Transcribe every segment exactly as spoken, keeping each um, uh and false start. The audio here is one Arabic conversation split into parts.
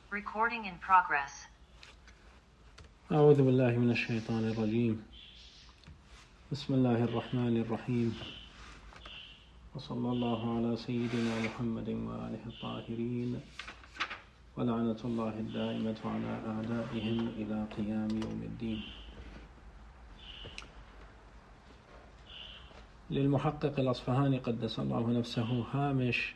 Recording in progress. أعوذ بالله من الشيطان الرجيم. بسم الله الرحمن الرحيم. وصلى الله على سيدنا محمد وآله الطاهرين، ولعنة الله الدائمة على أعدائهم إلى قيام يوم الدين. للمحقق الأصفهاني قدس الله نفسه هامش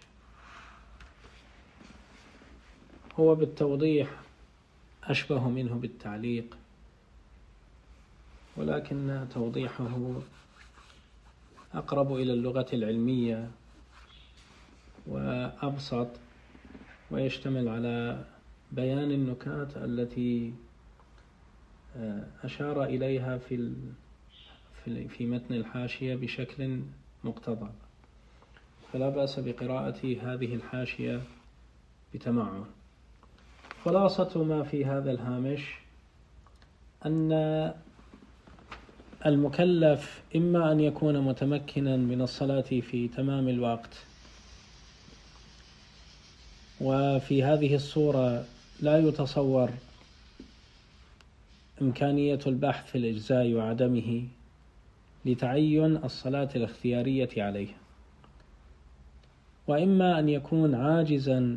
هو بالتوضيح أشبه منه بالتعليق، ولكن توضيحه أقرب إلى اللغة العلمية وأبسط، ويشتمل على بيان النكات التي أشار إليها في في متن الحاشية بشكل مقتضب، فلا بأس بقراءة هذه الحاشية بتمعن. خلاصة ما في هذا الهامش أن المكلف إما أن يكون متمكنا من الصلاة في تمام الوقت، وفي هذه الصورة لا يتصور إمكانية البحث في الإجزاء وعدمه لتعين الصلاة الاختيارية عليه، وإما أن يكون عاجزا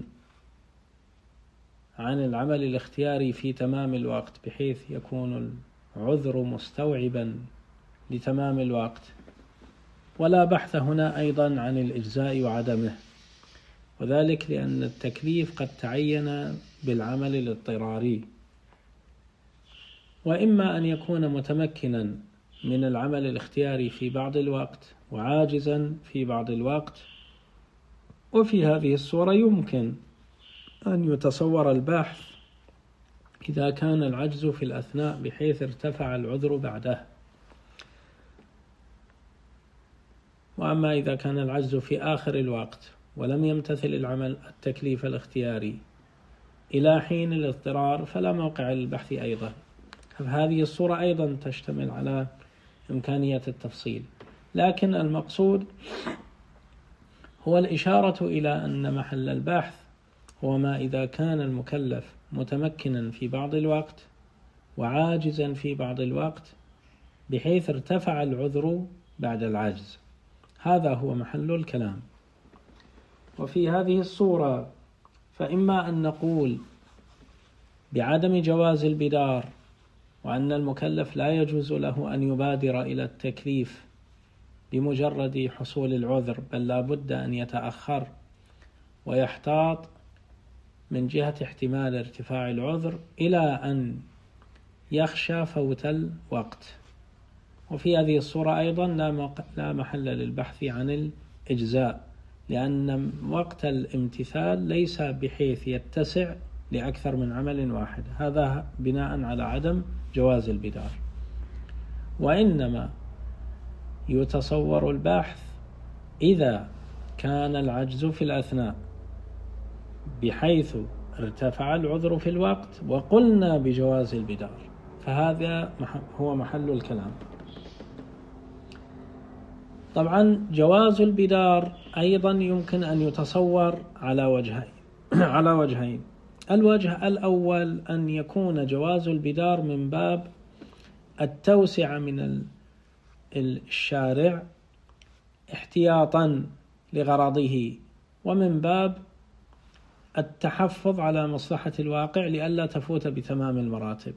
عن العمل الاختياري في تمام الوقت بحيث يكون العذر مستوعبا لتمام الوقت، ولا بحث هنا أيضا عن الإجزاء وعدمه، وذلك لأن التكليف قد تعين بالعمل الاضطراري. وإما أن يكون متمكنا من العمل الاختياري في بعض الوقت وعاجزا في بعض الوقت، وفي هذه الصورة يمكن أن يتصور البحث إذا كان العجز في الأثناء بحيث ارتفع العذر بعده، وأما إذا كان العجز في آخر الوقت ولم يمتثل العمل التكليف الاختياري إلى حين الاضطرار فلا موقع للبحث أيضا. هذه الصورة أيضا تشتمل على إمكانية التفصيل، لكن المقصود هو الإشارة إلى أن محل البحث هو ما إذا كان المكلف متمكنا في بعض الوقت وعاجزا في بعض الوقت بحيث ارتفع العذر بعد العجز، هذا هو محل الكلام. وفي هذه الصورة فإما أن نقول بعدم جواز البدار، وأن المكلف لا يجوز له أن يبادر إلى التكليف بمجرد حصول العذر، بل لا بد أن يتأخر ويحتاط من جهة احتمال ارتفاع العذر إلى أن يخشى فوت الوقت. وفي هذه الصورة أيضا لا محل للبحث عن الإجزاء، لأن وقت الامتثال ليس بحيث يتسع لأكثر من عمل واحد، هذا بناء على عدم جواز البدار. وإنما يتصور البحث إذا كان العجز في الأثناء بحيث ارتفع العذر في الوقت وقلنا بجواز البدار، فهذا هو محل الكلام. طبعا جواز البدار أيضا يمكن أن يتصور على وجهين على وجهين الوجه الأول أن يكون جواز البدار من باب التوسعة من الشارع احتياطا لغرضه، ومن باب التحفظ على مصلحة الواقع لئلا تفوت بتمام المراتب.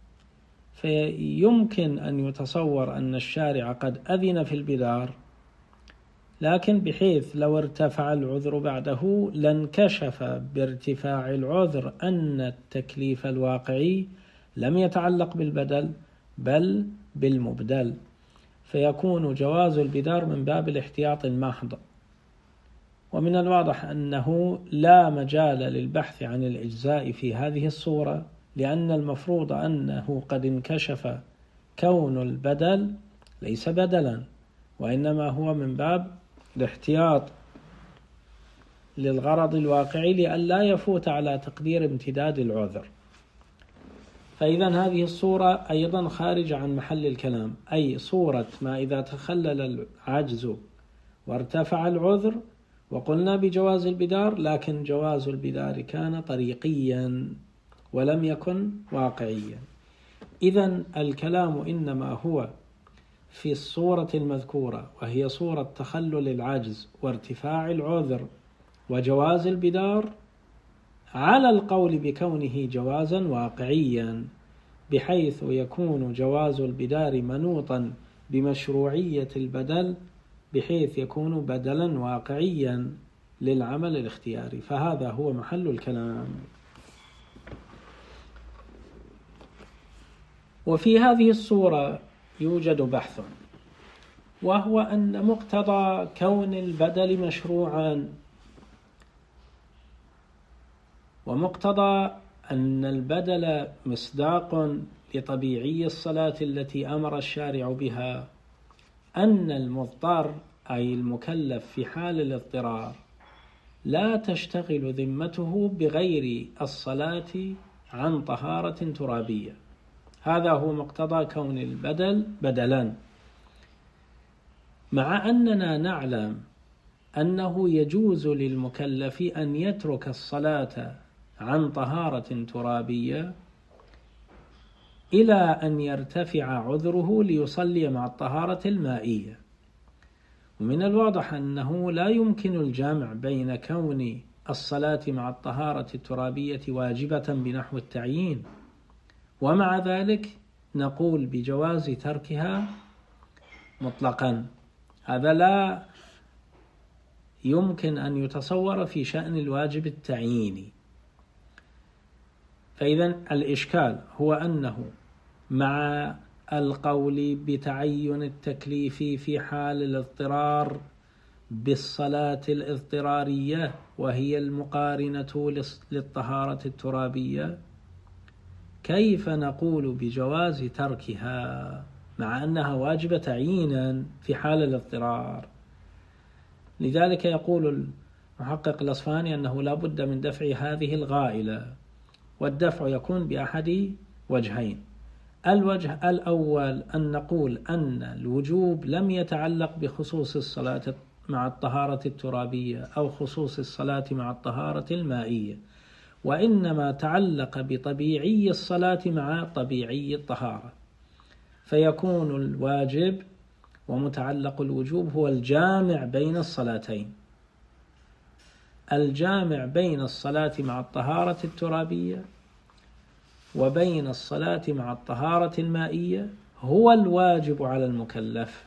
فيمكن أن يتصور أن الشارع قد أذن في البدار، لكن بحيث لو ارتفع العذر بعده لانكشف بارتفاع العذر أن التكليف الواقعي لم يتعلق بالبدل بل بالمبدل، فيكون جواز البدار من باب الاحتياط المحض. ومن الواضح أنه لا مجال للبحث عن الإجزاء في هذه الصورة، لأن المفروض أنه قد انكشف كون البدل ليس بدلا، وإنما هو من باب الاحتياط للغرض الواقعي لئلا يفوت على تقدير امتداد العذر. فإذا هذه الصورة أيضا خارجة عن محل الكلام، أي صورة ما إذا تخلل العجز وارتفع العذر وقلنا بجواز البدار، لكن جواز البدار كان طريقيا ولم يكن واقعيا. إذن الكلام إنما هو في الصورة المذكورة، وهي صورة تخلل العجز وارتفاع العذر وجواز البدار، على القول بكونه جوازا واقعيا، بحيث يكون جواز البدار منوطا بمشروعية البدل، بحيث يكون بدلا واقعيا للعمل الاختياري. فهذا هو محل الكلام. وفي هذه الصورة يوجد بحث، وهو أن مقتضى كون البدل مشروعا، ومقتضى أن البدل مصداق لطبيعي الصلاة التي أمر الشارع بها، أن المضطر أي المكلف في حال الاضطرار لا تشتغل ذمته بغير الصلاة عن طهارة ترابية. هذا هو مقتضى كون البدل بدلا، مع أننا نعلم أنه يجوز للمكلف أن يترك الصلاة عن طهارة ترابية إلى أن يرتفع عذره ليصلي مع الطهارة المائية. ومن الواضح أنه لا يمكن الجمع بين كون الصلاة مع الطهارة الترابية واجبة بنحو التعيين، ومع ذلك نقول بجواز تركها مطلقا. هذا لا يمكن أن يتصور في شأن الواجب التعييني. فإذا الإشكال هو أنه مع القول بتعين التكليف في حال الاضطرار بالصلاة الاضطرارية، وهي المقارنة للطهارة الترابية، كيف نقول بجواز تركها مع أنها واجبة تعيينا في حال الاضطرار؟ لذلك يقول المحقق الأصفهاني أنه لا بد من دفع هذه الغائلة، والدفع يكون بأحد وجهين. الوجه الأول أن نقول أن الوجوب لم يتعلق بخصوص الصلاة مع الطهارة الترابية أو خصوص الصلاة مع الطهارة المائية، وإنما تعلق بطبيعي الصلاة مع طبيعي الطهارة، فيكون الواجب ومتعلق الوجوب هو الجامع بين الصلاتين، الجامع بين الصلاة مع الطهارة الترابية وبين الصلاة مع الطهارة المائية هو الواجب على المكلف.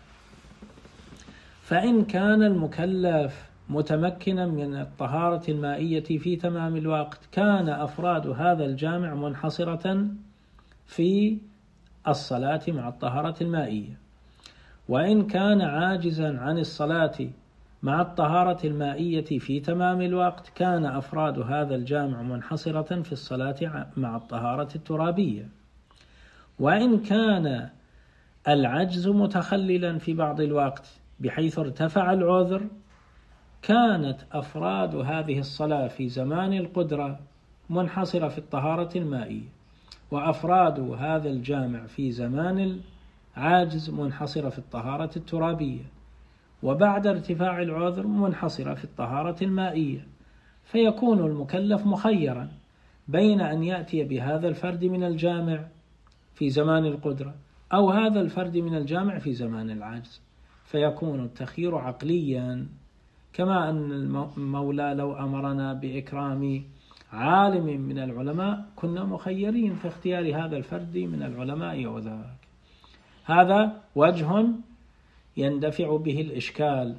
فإن كان المكلف متمكنا من الطهارة المائية في تمام الوقت، كان أفراد هذا الجامع منحصرة في الصلاة مع الطهارة المائية. وإن كان عاجزا عن الصلاة مع الطهارة المائية في تمام الوقت، كان أفراد هذا الجامع منحصرة في الصلاة مع الطهارة الترابية. وإن كان العجز متخللا في بعض الوقت بحيث ارتفع العذر، كانت أفراد هذه الصلاة في زمان القدرة منحصرة في الطهارة المائية، وأفراد هذا الجامع في زمان العاجز منحصرة في الطهارة الترابية، وبعد ارتفاع العذر منحصرة في الطهارة المائية. فيكون المكلف مخيرا بين أن يأتي بهذا الفرد من الجامع في زمان القدرة أو هذا الفرد من الجامع في زمان العجز، فيكون التخيير عقليا، كما أن المولى لو أمرنا بإكرام عالم من العلماء كنا مخيرين في اختيار هذا الفرد من العلماء وذاك. هذا وجه يندفع به الإشكال.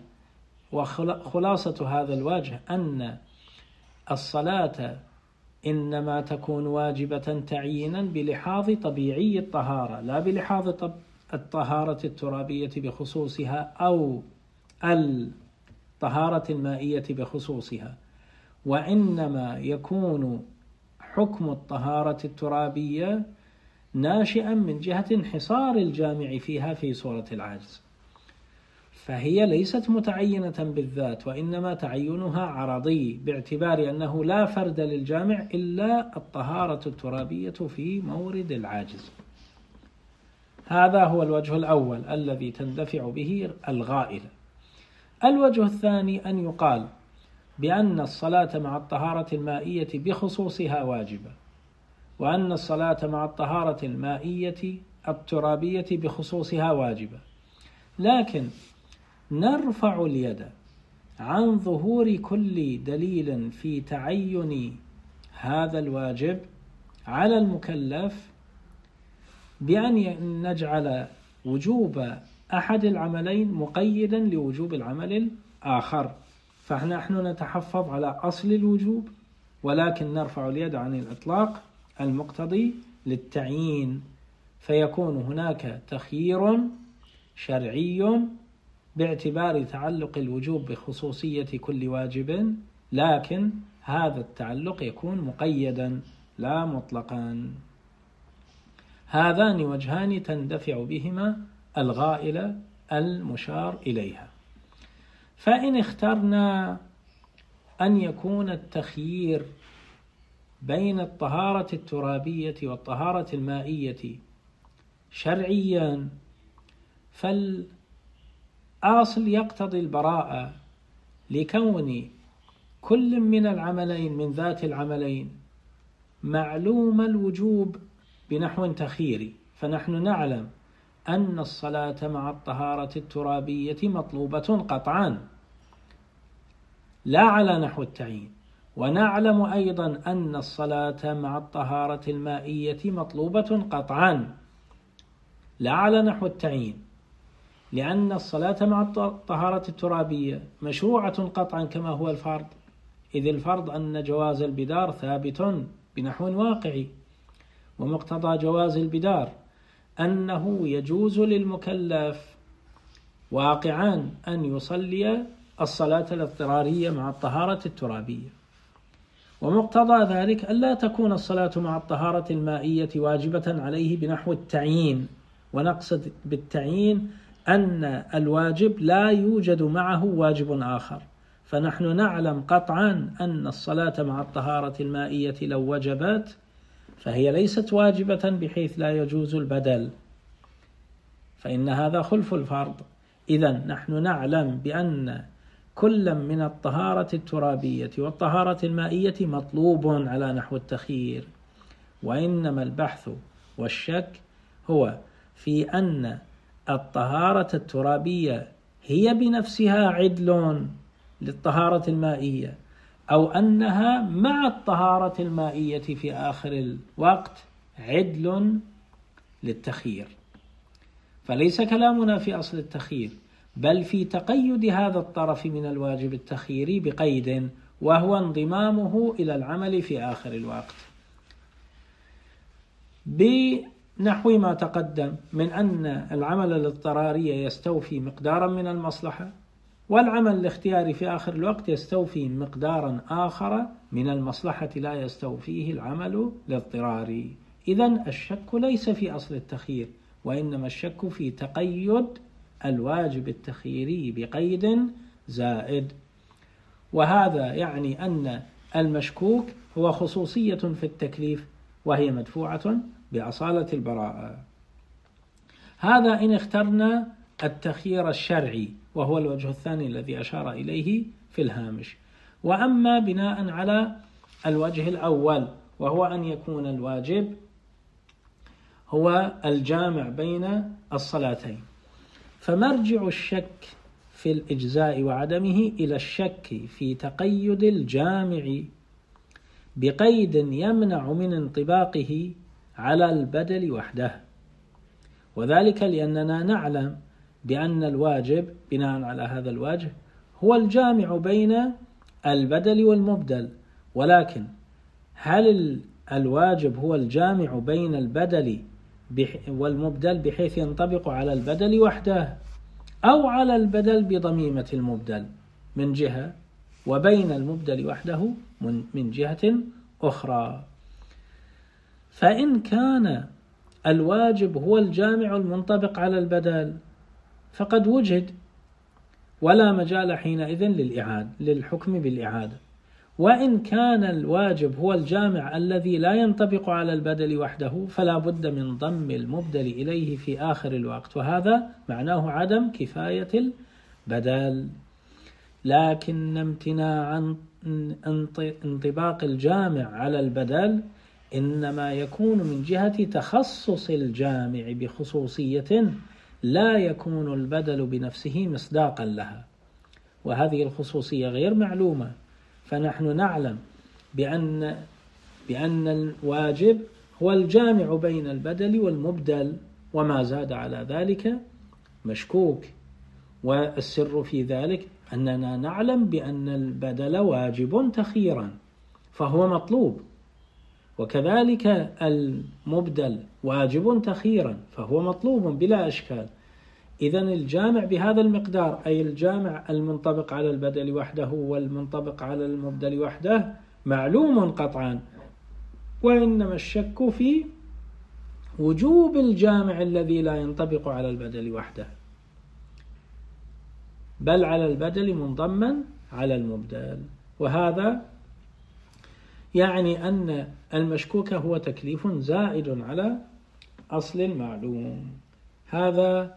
وخلاصة هذا الوجه أن الصلاة إنما تكون واجبة تعيينا بلحاظ طبيعي الطهارة، لا بلحاظ الطهارة الترابية بخصوصها أو الطهارة المائية بخصوصها، وإنما يكون حكم الطهارة الترابية ناشئا من جهة انحصار الجامع فيها في صورة العجز، فهي ليست متعينة بالذات، وإنما تعينها عرضي باعتبار أنه لا فرد للجامع إلا الطهارة الترابية في مورد العاجز. هذا هو الوجه الأول الذي تندفع به الغائلة. الوجه الثاني أن يقال بأن الصلاة مع الطهارة المائية بخصوصها واجبة، وأن الصلاة مع الطهارة المائية الترابية بخصوصها واجبة، لكن نرفع اليد عن ظهور كل دليل في تعين هذا الواجب على المكلف بأن نجعل وجوب أحد العملين مقيدا لوجوب العمل الآخر. فنحن نتحفظ على أصل الوجوب، ولكن نرفع اليد عن الإطلاق المقتضي للتعيين، فيكون هناك تخيير شرعي باعتبار تعلق الوجوب بخصوصية كل واجب، لكن هذا التعلق يكون مقيدا لا مطلقا. هذان وجهان تندفع بهما الغائلة المشار إليها. فإن اخترنا أن يكون التخيير بين الطهارة الترابية والطهارة المائية شرعيا، فالأصل يقتضي البراءة لكون كل من العملين من ذات العملين معلوم الوجوب بنحو تخييري. فنحن نعلم أن الصلاة مع الطهارة الترابية مطلوبة قطعا لا على نحو التعيين، ونعلم أيضا أن الصلاة مع الطهارة المائية مطلوبة قطعا لا على نحو التعيين، لأن الصلاة مع الطهارة الترابية مشروعة قطعا كما هو الفرض، إذ الفرض أن جواز البدار ثابت بنحو واقعي، ومقتضى جواز البدار أنه يجوز للمكلف واقعا أن يصلي الصلاة الاضطرارية مع الطهارة الترابية، ومقتضى ذلك ألا تكون الصلاة مع الطهارة المائية واجبة عليه بنحو التعيين. ونقصد بالتعيين أن الواجب لا يوجد معه واجب آخر، فنحن نعلم قطعا أن الصلاة مع الطهارة المائية لو وجبت فهي ليست واجبة بحيث لا يجوز البدل، فإن هذا خلف الفرض. إذن نحن نعلم بأن كل من الطهارة الترابية والطهارة المائية مطلوب على نحو التخيير، وإنما البحث والشك هو في أن الطهارة الترابية هي بنفسها عدل للطهارة المائية، أو أنها مع الطهارة المائية في آخر الوقت عدل للتخيير. فليس كلامنا في أصل التخيير، بل في تقيد هذا الطرف من الواجب التخييري بقيد، وهو انضمامه إلى العمل في آخر الوقت، بنحو ما تقدم من أن العمل الاضطراري يستوفي مقدارا من المصلحة، والعمل الاختياري في آخر الوقت يستوفي مقدارا آخر من المصلحة لا يستوفيه العمل الاضطراري. إذن الشك ليس في أصل التخيير، وإنما الشك في تقيد الواجب التخييري بقيد زائد، وهذا يعني أن المشكوك هو خصوصية في التكليف وهي مدفوعة بأصالة البراءة. هذا إن اخترنا التخيير الشرعي، وهو الوجه الثاني الذي أشار إليه في الهامش. وأما بناء على الوجه الأول، وهو أن يكون الواجب هو الجامع بين الصلاتين، فمرجع الشك في الإجزاء وعدمه إلى الشك في تقيد الجامع بقيد يمنع من انطباقه على البدل وحده، وذلك لأننا نعلم بأن الواجب بناء على هذا الوجه هو الجامع بين البدل والمبدل، ولكن هل الواجب هو الجامع بين البدل والمبدل بحيث ينطبق على البدل وحده، أو على البدل بضميمة المبدل من جهة، وبين المبدل وحده من جهة أخرى؟ فإن كان الواجب هو الجامع المنطبق على البدل فقد وجد، ولا مجال حينئذ للإعادة للحكم بالإعادة. وإن كان الواجب هو الجامع الذي لا ينطبق على البدل وحده فلا بد من ضم المبدل إليه في آخر الوقت، وهذا معناه عدم كفاية البدل. لكن امتناعا انطباق الجامع على البدل إنما يكون من جهة تخصص الجامع بخصوصية لا يكون البدل بنفسه مصداقا لها، وهذه الخصوصية غير معلومة. فنحن نعلم بأن بأن الواجب هو الجامع بين البدل والمبدل، وما زاد على ذلك مشكوك. والسر في ذلك أننا نعلم بأن البدل واجب تخييرا فهو مطلوب، وكذلك المبدل واجب تخييرا فهو مطلوب بلا إشكال. إذن الجامع بهذا المقدار، أي الجامع المنطبق على البدل وحده والمنطبق على المبدل وحده، معلوم قطعا، وإنما الشك في وجوب الجامع الذي لا ينطبق على البدل وحده، بل على البدل منضما على المبدل. وهذا يعني أن المشكوك هو تكليف زائد على أصل المعلوم. هذا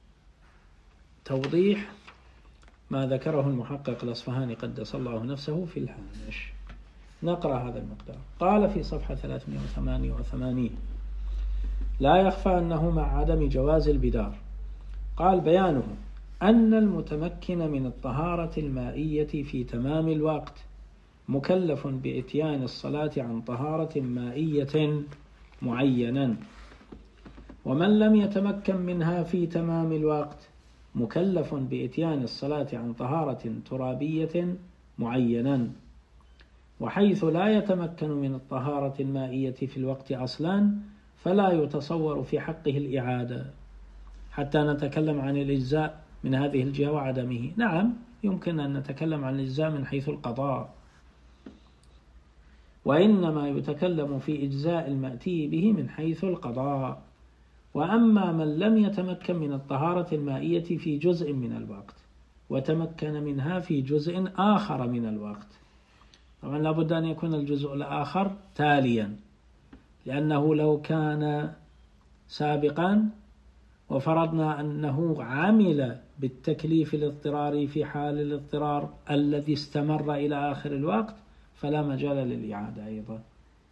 توضيح ما ذكره المحقق الأصفهاني قدس الله نفسه في الهامش. نقرأ هذا المقدار. قال في صفحة ثلاثمائة وثمانية وثمانين: لا يخفى أنه مع عدم جواز البدار. قال: بيانه أن المتمكن من الطهارة المائية في تمام الوقت مكلف بإتيان الصلاة عن طهارة مائية معينا، ومن لم يتمكن منها في تمام الوقت مكلف بإتيان الصلاة عن طهارة ترابية معينا. وحيث لا يتمكن من الطهارة المائية في الوقت أصلا فلا يتصور في حقه الإعادة، حتى نتكلم عن الإجزاء من هذه الجهة وعدمه. نعم، يمكن أن نتكلم عن الإجزاء من حيث القضاء، وإنما يتكلم في إجزاء المأتي به من حيث القضاء. وأما من لم يتمكن من الطهارة المائية في جزء من الوقت وتمكن منها في جزء آخر من الوقت، طبعا لابد أن يكون الجزء الآخر تاليا، لأنه لو كان سابقا وفرضنا أنه عمل بالتكليف الاضطراري في حال الاضطرار الذي استمر إلى آخر الوقت فلا مجال للإعادة أيضا،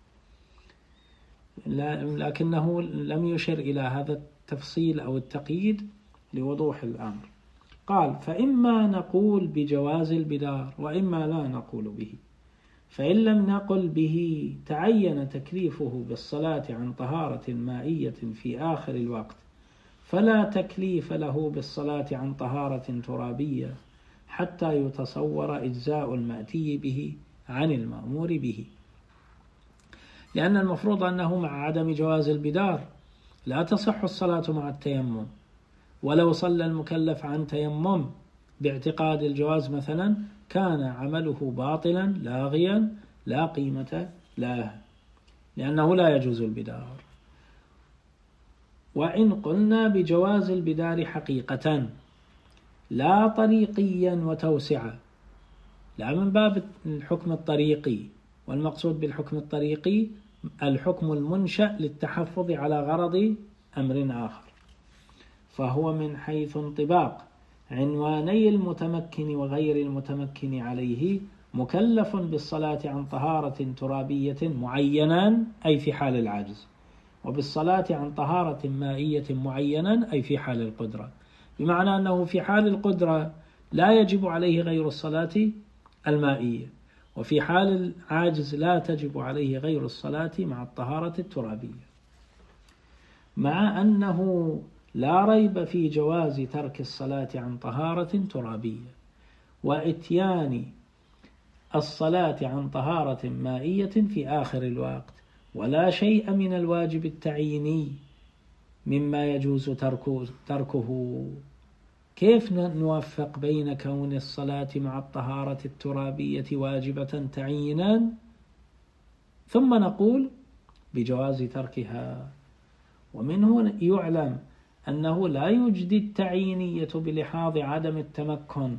لكنه لم يشر إلى هذا التفصيل أو التقييد لوضوح الأمر. قال: فإما نقول بجواز البدار وإما لا نقول به. فإن لم نقل به تعين تكليفه بالصلاة عن طهارة مائية في آخر الوقت، فلا تكليف له بالصلاة عن طهارة ترابية حتى يتصور إجزاء المأتي به عن المأمور به، لأن المفروض أنه مع عدم جواز البدار لا تصح الصلاة مع التيمم، ولو صلى المكلف عن تيمم باعتقاد الجواز مثلا كان عمله باطلا لاغيا لا قيمة له، لأنه لا يجوز البدار. وإن قلنا بجواز البدار حقيقة لا طريقيا وتوسعة، لا من باب الحكم الطريقي، والمقصود بالحكم الطريقي الحكم المنشأ للتحفظ على غرض أمر آخر، فهو من حيث انطباق عنواني المتمكن وغير المتمكن عليه مكلف بالصلاة عن طهارة ترابية معينا أي في حال العجز، وبالصلاة عن طهارة مائية معينا أي في حال القدرة، بمعنى أنه في حال القدرة لا يجب عليه غير الصلاة المائية، وفي حال العاجز لا تجب عليه غير الصلاة مع الطهارة الترابية، مع أنه لا ريب في جواز ترك الصلاة عن طهارة ترابية وإتيان الصلاة عن طهارة مائية في آخر الوقت، ولا شيء من الواجب التعييني مما يجوز تركه, تركه. كيف نوفق بين كون الصلاة مع الطهارة الترابية واجبة تعيينا ثم نقول بجواز تركها؟ ومنه يعلم أنه لا يجدي التعيينية بلحاظ عدم التمكن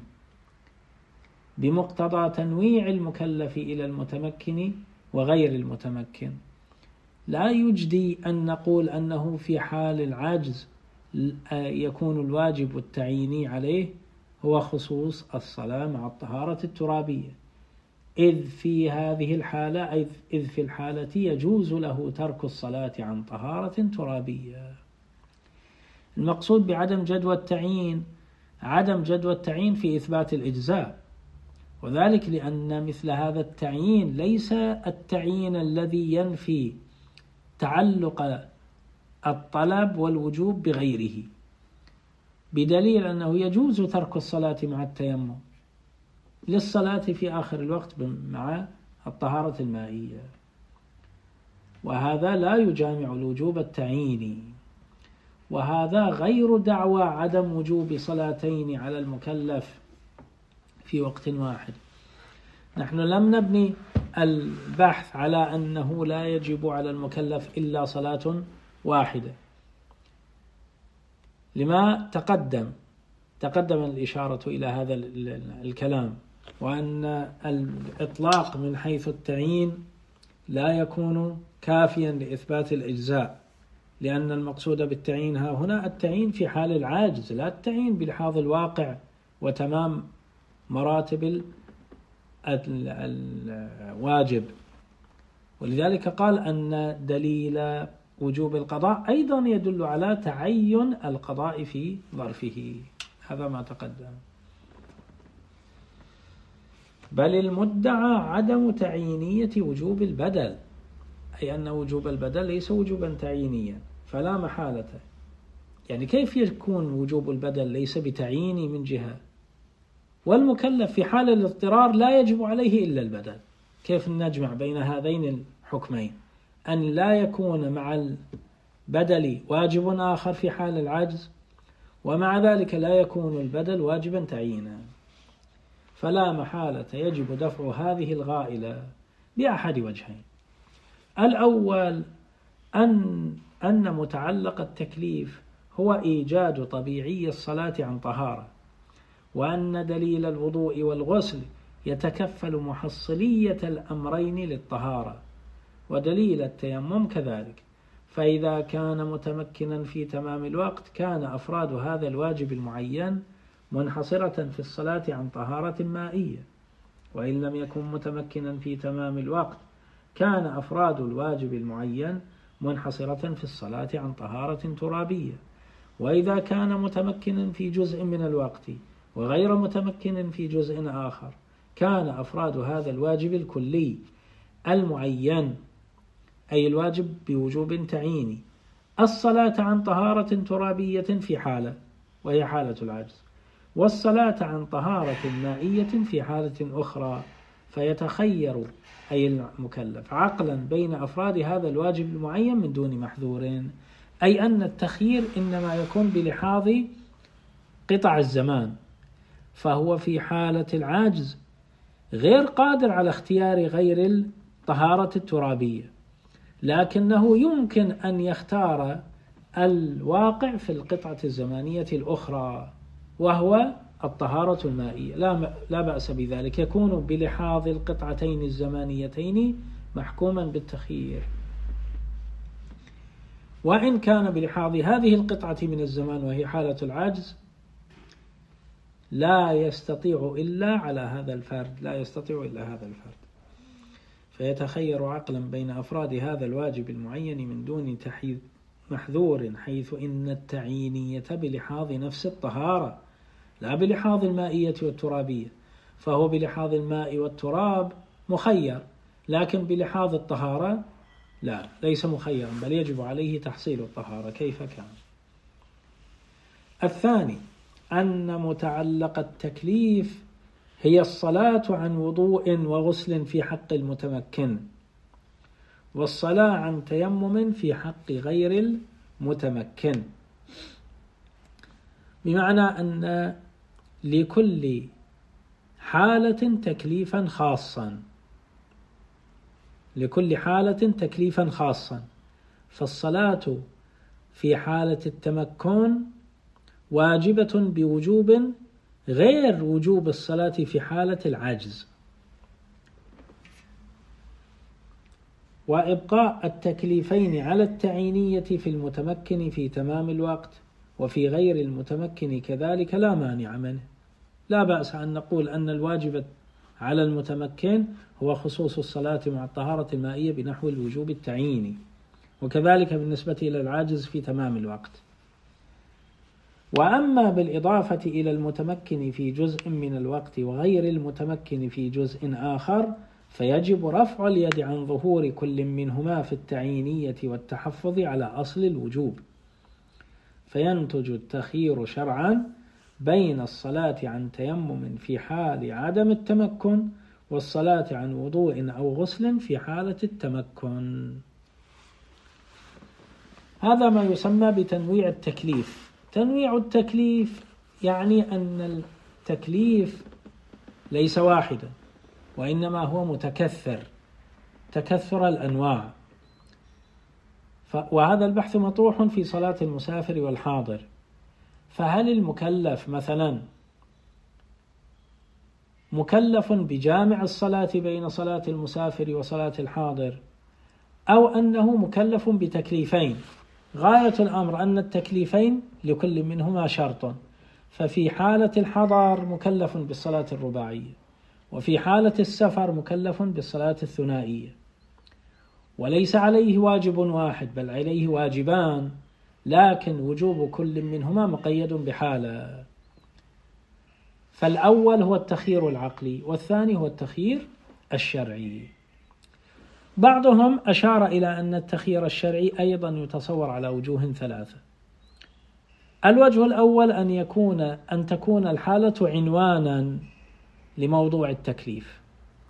بمقتضى تنويع المكلف إلى المتمكن وغير المتمكن. لا يجدي أن نقول أنه في حال العجز يكون الواجب التعييني عليه هو خصوص الصلاة مع الطهارة الترابية، إذ في هذه الحالة إذ في الحالة يجوز له ترك الصلاة عن طهارة ترابية. المقصود بعدم جدوى التعيين عدم جدوى التعيين في إثبات الإجزاء، وذلك لأن مثل هذا التعيين ليس التعيين الذي ينفي تعلق الطلب والوجوب بغيره، بدليل أنه يجوز ترك الصلاة مع التيمم للصلاة في آخر الوقت مع الطهارة المائية، وهذا لا يجامع الوجوب التعييني. وهذا غير دعوى عدم وجوب صلاتين على المكلف في وقت واحد. نحن لم نبني البحث على أنه لا يجب على المكلف إلا صلاة واحدة، لما تقدم تقدم الإشارة إلى هذا الكلام، وأن الإطلاق من حيث التعيين لا يكون كافيا لإثبات الإجزاء، لأن المقصود بالتعيين ها هنا التعيين في حال العاجز، لا التعيين بلحاظ الواقع وتمام مراتب الواجب. ولذلك قال أن دليل وجوب القضاء أيضا يدل على تعين القضاء في ظرفه، هذا ما تقدم. بل المدعى عدم تعيينية وجوب البدل، أي أن وجوب البدل ليس وجوبا تعيينيا فلا محالة. يعني كيف يكون وجوب البدل ليس بتعييني من جهة، والمكلف في حال الاضطرار لا يجب عليه إلا البدل؟ كيف نجمع بين هذين الحكمين، أن لا يكون مع البدل واجب آخر في حال العجز، ومع ذلك لا يكون البدل واجبا تعيينا؟ فلا محالة يجب دفع هذه الغائلة بأحد وجهين. الأول أن أن متعلق التكليف هو إيجاد طبيعي الصلاة عن طهارة، وأن دليل الوضوء والغسل يتكفل محصلية الأمرين للطهارة، ودليل التيمم كذلك. فإذا كان متمكنا في تمام الوقت كان أفراد هذا الواجب المعين منحصرة في الصلاة عن طهارة مائية، وإن لم يكن متمكنا في تمام الوقت كان أفراد الواجب المعين منحصرة في الصلاة عن طهارة ترابية. وإذا كان متمكنا في جزء من الوقت وغير متمكن في جزء آخر كان أفراد هذا الواجب الكلي المعين، أي الواجب بوجوب تعييني، الصلاة عن طهارة ترابية في حالة وهي حالة العجز، والصلاة عن طهارة مائية في حالة أخرى، فيتخير أي المكلف عقلا بين أفراد هذا الواجب المعين من دون محذور، أي أن التخيير إنما يكون بلحاظ قطع الزمان، فهو في حالة العجز غير قادر على اختيار غير الطهارة الترابية، لكنه يمكن أن يختار الواقع في القطعة الزمانية الأخرى وهو الطهارة المائية، لا لا بأس بذلك، يكون بلحاظ القطعتين الزمانيتين محكوما بالتخيير. وإن كان بلحاظ هذه القطعة من الزمان وهي حالة العجز لا يستطيع إلا على هذا الفرد لا يستطيع إلا هذا الفرد فيتخير عقلا بين أفراد هذا الواجب المعين من دون تحيز محذور، حيث إن التعيينية بلحاظ نفس الطهارة لا بلحاظ المائية والترابية، فهو بلحاظ الماء والتراب مخير، لكن بلحاظ الطهارة لا، ليس مخيرا، بل يجب عليه تحصيل الطهارة كيف كان. الثاني أن متعلق التكليف هي الصلاة عن وضوء وغسل في حق المتمكن، والصلاة عن تيمم في حق غير المتمكن، بمعنى أن لكل حالة تكليفا خاصا لكل حالة تكليفا خاصا فالصلاة في حالة التمكن واجبة بوجوب غير وجوب الصلاة في حالة العجز. وإبقاء التكليفين على التعيينية في المتمكن في تمام الوقت وفي غير المتمكن كذلك لا مانع منه. لا بأس أن نقول أن الواجب على المتمكن هو خصوص الصلاة مع الطهارة المائية بنحو الوجوب التعييني، وكذلك بالنسبة إلى العاجز في تمام الوقت. وأما بالإضافة إلى المتمكن في جزء من الوقت وغير المتمكن في جزء آخر، فيجب رفع اليد عن ظهور كل منهما في التعيينية والتحفظ على أصل الوجوب، فينتج التخيير شرعا بين الصلاة عن تيمم في حال عدم التمكن والصلاة عن وضوء أو غسل في حالة التمكن. هذا ما يسمى بتنويع التكليف. تنويع التكليف يعني أن التكليف ليس واحدا، وإنما هو متكثر، تكثر الأنواع. وهذا البحث مطروح في صلاة المسافر والحاضر. فهل المكلف مثلا مكلف بجامع الصلاة بين صلاة المسافر وصلاة الحاضر، أو أنه مكلف بتكليفين؟ غاية الأمر أن التكليفين لكل منهما شرط، ففي حالة الحضر مكلف بالصلاة الرباعية، وفي حالة السفر مكلف بالصلاة الثنائية، وليس عليه واجب واحد بل عليه واجبان، لكن وجوب كل منهما مقيد بحالة. فالأول هو التخيير العقلي، والثاني هو التخيير الشرعي. بعضهم أشار إلى أن التخيير الشرعي أيضا يتصور على وجوه ثلاثة. الوجه الأول أن يكون أن تكون الحالة عنوانا لموضوع التكليف.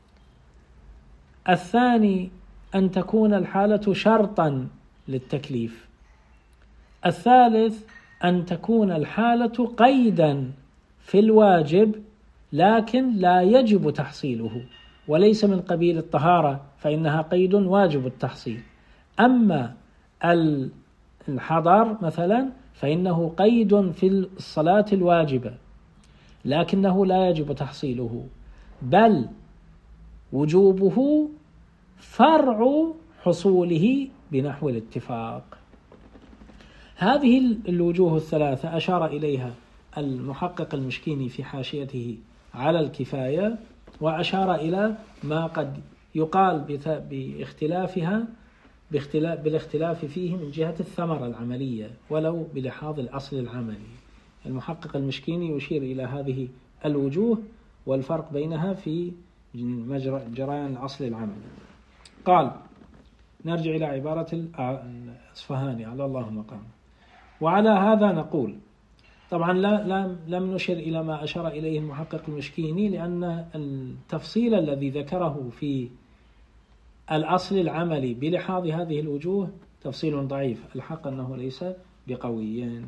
الثاني أن تكون الحالة شرطا للتكليف. الثالث أن تكون الحالة قيدا في الواجب لكن لا يجب تحصيله، وليس من قبيل الطهارة فإنها قيد واجب التحصيل. أما الحضر مثلا فإنه قيد في الصلاة الواجبة لكنه لا يجب تحصيله، بل وجوبه فرع حصوله بنحو الاتفاق. هذه الوجوه الثلاثة أشار إليها المحقق المشكيني في حاشيته على الكفاية، وأشار إلى ما قد يقال باختلافها بالاختلاف فيه من جهة الثمرة العملية ولو بلحاظ الأصل العملي. المحقق المشكيني يشير إلى هذه الوجوه والفرق بينها في جريان الأصل العملي. قال: نرجع إلى عبارة الأصفهاني على الله مقام. وعلى هذا نقول، طبعا لا لا لم نشر إلى ما أشار إليه المحقق المشكيني، لأن التفصيل الذي ذكره في الأصل العملي بلحاظ هذه الوجوه تفصيل ضعيف، الحق أنه ليس بقوي.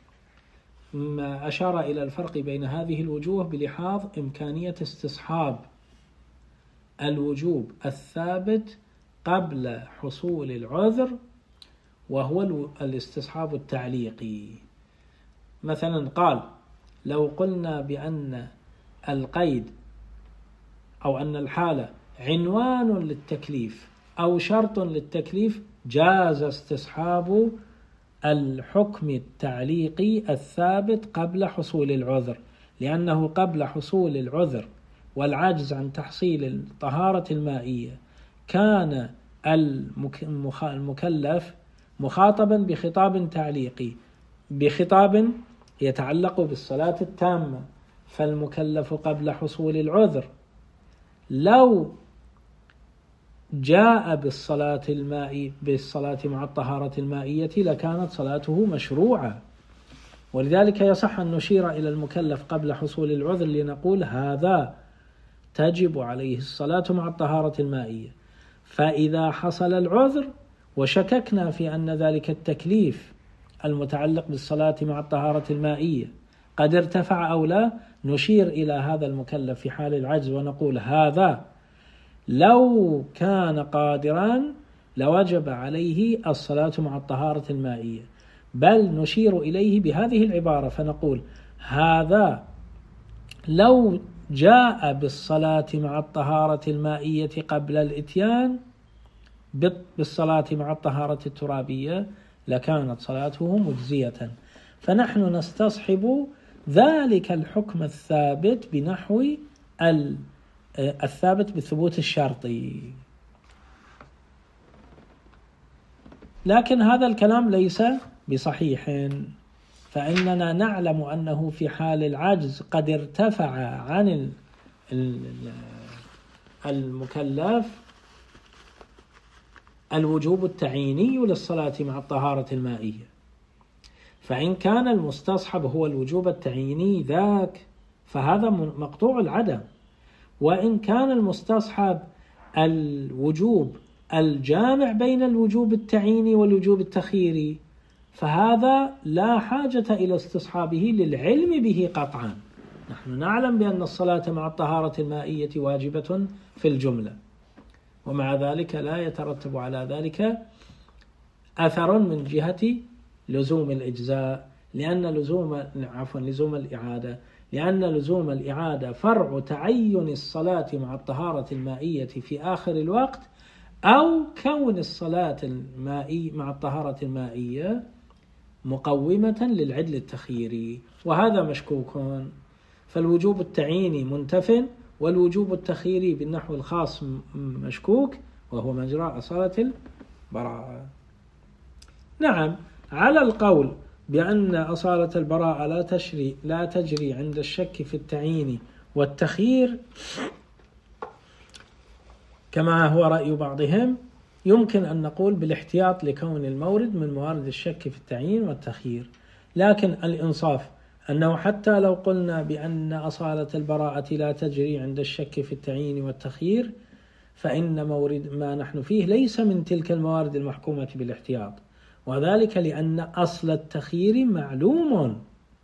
ما أشار إلى الفرق بين هذه الوجوه بلحاظ إمكانية استصحاب الوجوب الثابت قبل حصول العذر، وهو الاستصحاب التعليقي. مثلا قال: لو قلنا بأن القيد أو أن الحالة عنوان للتكليف أو شرط للتكليف، جاز استصحاب الحكم التعليقي الثابت قبل حصول العذر، لأنه قبل حصول العذر والعجز عن تحصيل الطهارة المائية كان المكلف مخاطبا بخطاب تعليقي، بخطاب يتعلق بالصلاة التامة، فالمكلف قبل حصول العذر لو جاء بالصلاة المائية بالصلاة مع الطهارة المائية لكانت صلاته مشروعة. ولذلك يصح أن نشير إلى المكلف قبل حصول العذر لنقول: هذا تجب عليه الصلاة مع الطهارة المائية. فإذا حصل العذر وشككنا في أن ذلك التكليف المتعلق بالصلاة مع الطهارة المائية قد ارتفع أو لا، نشير إلى هذا المكلف في حال العجز ونقول: هذا لو كان قادرا لوجب عليه الصلاة مع الطهارة المائية، بل نشير إليه بهذه العبارة فنقول: هذا لو جاء بالصلاة مع الطهارة المائية قبل الإتيان بالصلاة مع الطهارة الترابية لكانت صلاته مجزية. فنحن نستصحب ذلك الحكم الثابت بنحو الثابت بالثبوت الشرطي. لكن هذا الكلام ليس بصحيح، فإننا نعلم أنه في حال العجز قد ارتفع عن المكلف الوجوب التعييني للصلاة مع الطهارة المائية، فإن كان المستصحب هو الوجوب التعييني ذاك فهذا مقطوع العدم، وإن كان المستصحب الوجوب الجامع بين الوجوب التعييني والوجوب التخييري فهذا لا حاجة إلى استصحابه للعلم به قطعا. نحن نعلم بأن الصلاة مع الطهارة المائية واجبة في الجملة، ومع ذلك لا يترتب على ذلك أثر من جهة لزوم الإجزاء، لأن لزوم عفوا لزوم الإعادة لأن لزوم الإعادة فرع تعين الصلاة مع الطهارة المائية في آخر الوقت، أو كون الصلاة المائية مع الطهارة المائية مقومة للعدل التخييري، وهذا مشكوك. فالوجوب التعييني منتف، والوجوب التخييري بالنحو الخاص مشكوك، وهو مجرى أصالة البراءة. نعم، على القول بأن أصالة البراءة لا تشري لا تجري عند الشك في التعيين والتخيير كما هو رأي بعضهم، يمكن أن نقول بالاحتياط لكون المورد من موارد الشك في التعيين والتخيير. لكن الإنصاف أنه حتى لو قلنا بأن أصالة البراءة لا تجري عند الشك في التعيين والتخيير فإن مورد ما نحن فيه ليس من تلك الموارد المحكومة بالاحتياط، وذلك لأن أصل التخيير معلوم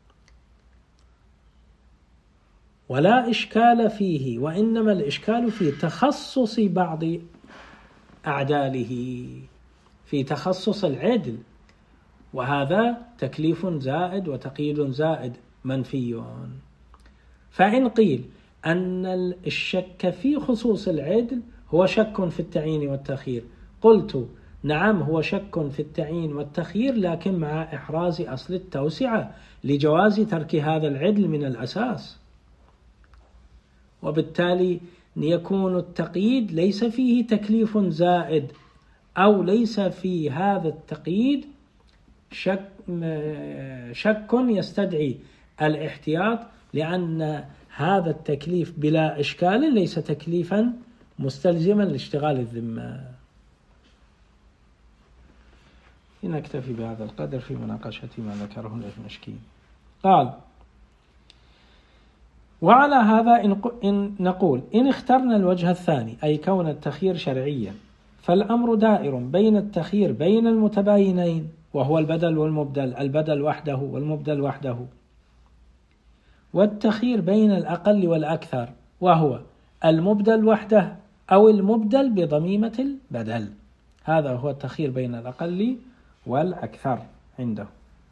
ولا إشكال فيه، وإنما الإشكال في تخصص بعض أعداله، في تخصص العدل، وهذا تكليف زائد وتقييد زائد منفي. فإن قيل أن الشك في خصوص العدل هو شك في التعيين والتخيير، قلت نعم هو شك في التعيين والتخيير، لكن مع إحراز أصل التوسعة لجواز ترك هذا العدل من الأساس، وبالتالي يكون التقييد ليس فيه تكليف زائد، أو ليس في هذا التقييد شك, شك يستدعي الاحتياط، لأن هذا التكليف بلا إشكال ليس تكليفا مستلزما لاشتغال الذمة. نكتفي بهذا القدر في مناقشة ما ذكره الإفمشكي. قال: وعلى هذا إن نقول إن اخترنا الوجه الثاني، أي كون التخيير شرعيا، فالأمر دائر بين التخيير بين المتباينين، وهو البدل والمبدل، البدل وحده والمبدل وحده، والتخيير بين الأقل والأكثر، وهو المبدل وحده أو المبدل بضميمة البدل. هذا هو التخيير بين الأقل والأكثر عنده.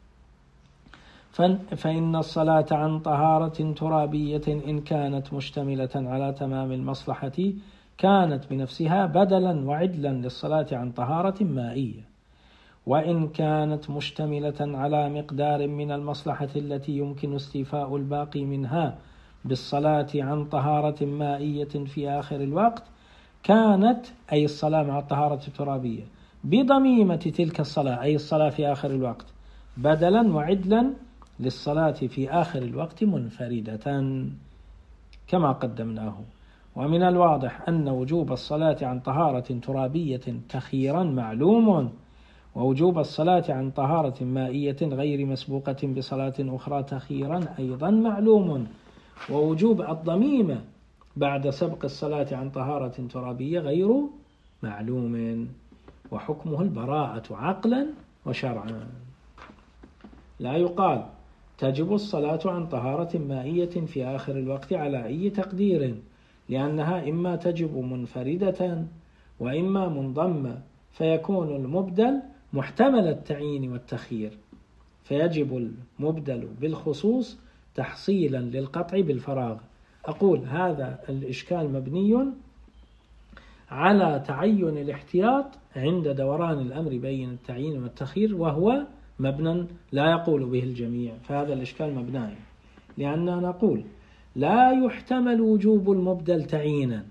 فإن الصلاة عن طهارة ترابية إن كانت مشتملة على تمام المصلحة كانت بنفسها بدلا وعدلا للصلاة عن طهارة مائية، وإن كانت مشتملة على مقدار من المصلحة التي يمكن استيفاء الباقي منها بالصلاة عن طهارة مائية في آخر الوقت كانت، أي الصلاة مع الطهارة الترابية، بضميمة تلك الصلاة، أي الصلاة في آخر الوقت، بدلا وعدلا للصلاة في آخر الوقت منفردة كما قدمناه. ومن الواضح أن وجوب الصلاة عن طهارة ترابية تخييرا معلوم، ووجوب الصلاة عن طهارة مائية غير مسبوقة بصلاة أخرى تخييرا أيضا معلوم، ووجوب الضميمة بعد سبق الصلاة عن طهارة ترابية غير معلوم، وحكمه البراءة عقلا وشرعا. لا يقال تجب الصلاة عن طهارة مائية في آخر الوقت على أي تقدير، لأنها إما تجب منفردة وإما منضمة، فيكون المبدل محتمل التعيين والتخيير، فيجب المبدل بالخصوص تحصيلا للقطع بالفراغ. أقول هذا الإشكال مبني على تعين الاحتياط عند دوران الأمر بين التعيين والتخيير، وهو مبنى لا يقول به الجميع، فهذا الإشكال مبني، لأننا نقول لا يحتمل وجوب المبدل تعيينا.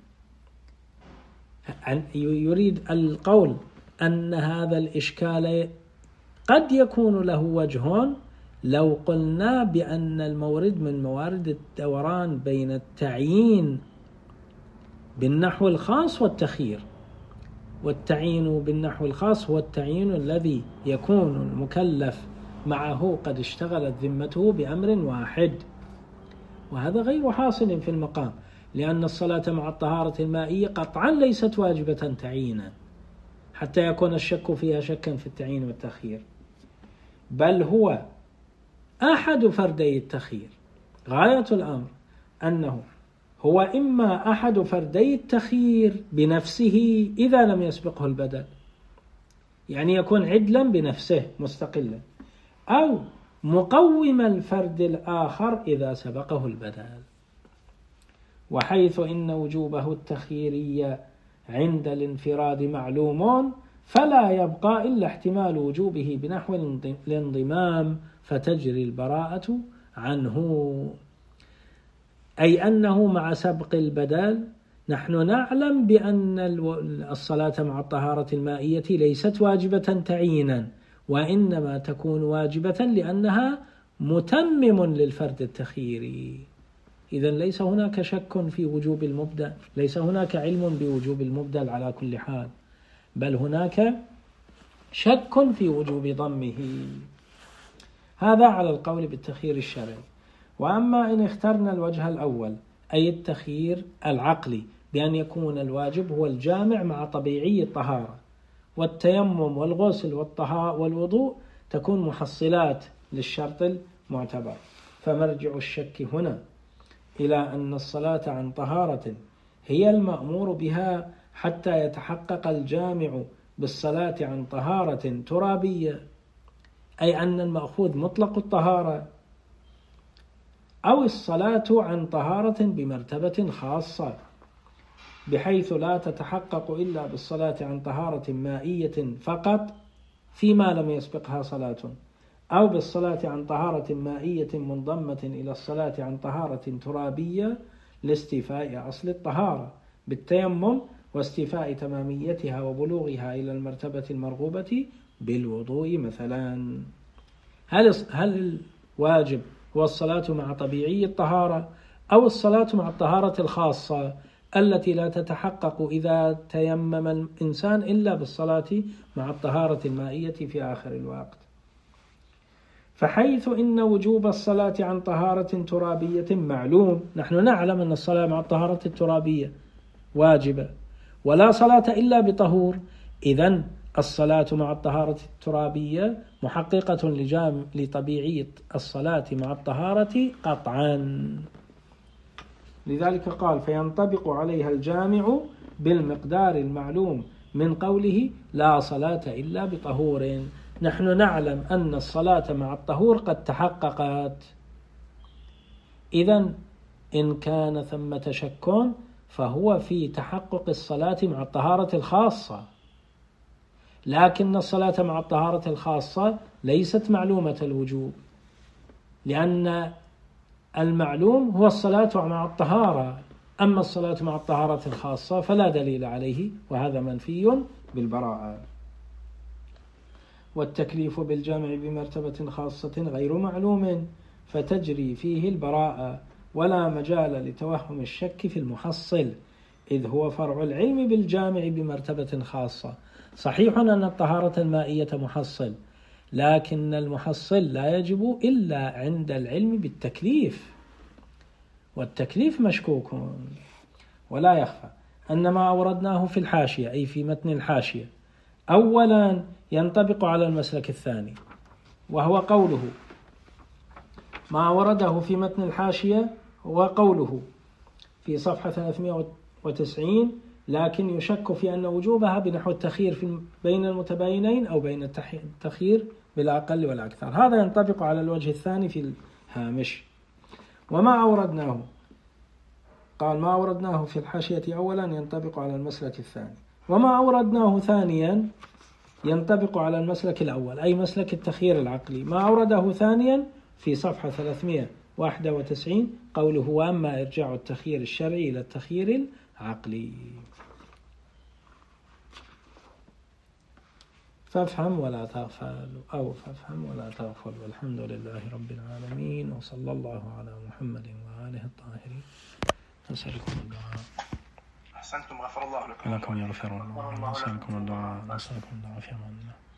يريد القول أن هذا الإشكال قد يكون له وجه لو قلنا بأن المورد من موارد الدوران بين التعيين بالنحو الخاص والتخيير. والتعيين بالنحو الخاص هو التعيين الذي يكون المكلف معه قد اشتغلت ذمته بأمر واحد، وهذا غير حاصل في المقام، لأن الصلاة مع الطهارة المائية قطعا ليست واجبة تعيينا حتى يكون الشك فيها شكا في التعيين والتخيير، بل هو أحد فردي التخيير. غاية الأمر أنه هو إما أحد فردي التخيير بنفسه إذا لم يسبقه البدل، يعني يكون عدلا بنفسه مستقلا، أو مقوم الفرد الآخر إذا سبقه البدل. وحيث إن وجوبه التخييري عند الانفراد معلوم، فلا يبقى إلا احتمال وجوبه بنحو الانضمام فتجري البراءة عنه. أي أنه مع سبق البدل نحن نعلم بأن الصلاة مع الطهارة المائية ليست واجبة تعيينا، وإنما تكون واجبة لأنها متمم للفرد التخييري. إذن ليس هناك شك في وجوب المبدل، ليس هناك علم بوجوب المبدل على كل حال، بل هناك شك في وجوب ضمه. هذا على القول بالتخيير الشرعي. وأما إن اخترنا الوجه الأول أي التخيير العقلي بأن يكون الواجب هو الجامع مع طبيعي الطهارة، والتيمم والغسل والطهاء والوضوء تكون محصلات للشرط المعتبر، فمرجع الشك هنا إلى أن الصلاة عن طهارة هي المأمور بها حتى يتحقق الجامع بالصلاة عن طهارة ترابية، أي أن المأخوذ مطلق الطهارة، أو الصلاة عن طهارة بمرتبة خاصة بحيث لا تتحقق إلا بالصلاة عن طهارة مائية فقط فيما لم يسبقها صلاة، أو بالصلاة عن طهارة مائية منضمة إلى الصلاة عن طهارة ترابية لاستيفاء أصل الطهارة بالتيمم واستيفاء تماميتها وبلوغها إلى المرتبة المرغوبة بالوضوء مثلا. هل هل الواجب هو الصلاة مع طبيعي الطهارة، أو الصلاة مع الطهارة الخاصة التي لا تتحقق إذا تيمم الإنسان إلا بالصلاة مع الطهارة المائية في آخر الوقت؟ فحيث إن وجوب الصلاة عن طهارة ترابية معلوم، نحن نعلم أن الصلاة مع الطهارة الترابية واجبة، ولا صلاة إلا بطهور، إذن الصلاة مع الطهارة الترابية محققة لجام لطبيعية الصلاة مع الطهارة قطعا. لذلك قال فينطبق عليها الجامع بالمقدار المعلوم من قوله لا صلاة إلا بطهور. نحن نعلم أن الصلاة مع الطهور قد تحققت، إذن إن كان ثمة شك فهو في تحقق الصلاة مع الطهارة الخاصة، لكن الصلاة مع الطهارة الخاصة ليست معلومة الوجوب، لأن المعلوم هو الصلاة مع الطهارة، أما الصلاة مع الطهارة الخاصة فلا دليل عليه، وهذا منفي بالبراءة. والتكليف بالجامع بمرتبة خاصة غير معلوم فتجري فيه البراءة، ولا مجال لتوهم الشك في المحصل، إذ هو فرع العلم بالجامع بمرتبة خاصة. صحيح أن الطهارة المائية محصل، لكن المحصل لا يجب إلا عند العلم بالتكليف، والتكليف مشكوك. ولا يخفى أن ما أوردناه في الحاشية أي في متن الحاشية أولا ينطبق على المسلك الثاني، وهو قوله ما ورده في متن الحاشية هو قوله في صفحة ثلاثمائة وتسعين لكن يشك في أن وجوبها بنحو التخيير في بين المتباينين أو بين التخيير بالأقل والأكثر. هذا ينطبق على الوجه الثاني في الهامش. وما أوردناه قال ما أوردناه في الحاشية أولا ينطبق على المسلك الثاني، وما أوردناه ثانيا ينطبق على المسلك الأول أي مسلك التخيير العقلي. ما أورده ثانيا في صفحة ثلاثمائة واحد وتسعين قوله وأما إرجاع التخيير الشرعي إلى التخيير العقلي. فافهم ولا تغفل أو فافهم ولا تغفل. والحمد لله رب العالمين، وصلى الله على محمد وآله الطاهرين. نسألكم الدعاء. أحسنتم، غفر الله لكم. لكم يغفر الله. نسألكم الدعاء. نسألكم الدعاء في أمان الله.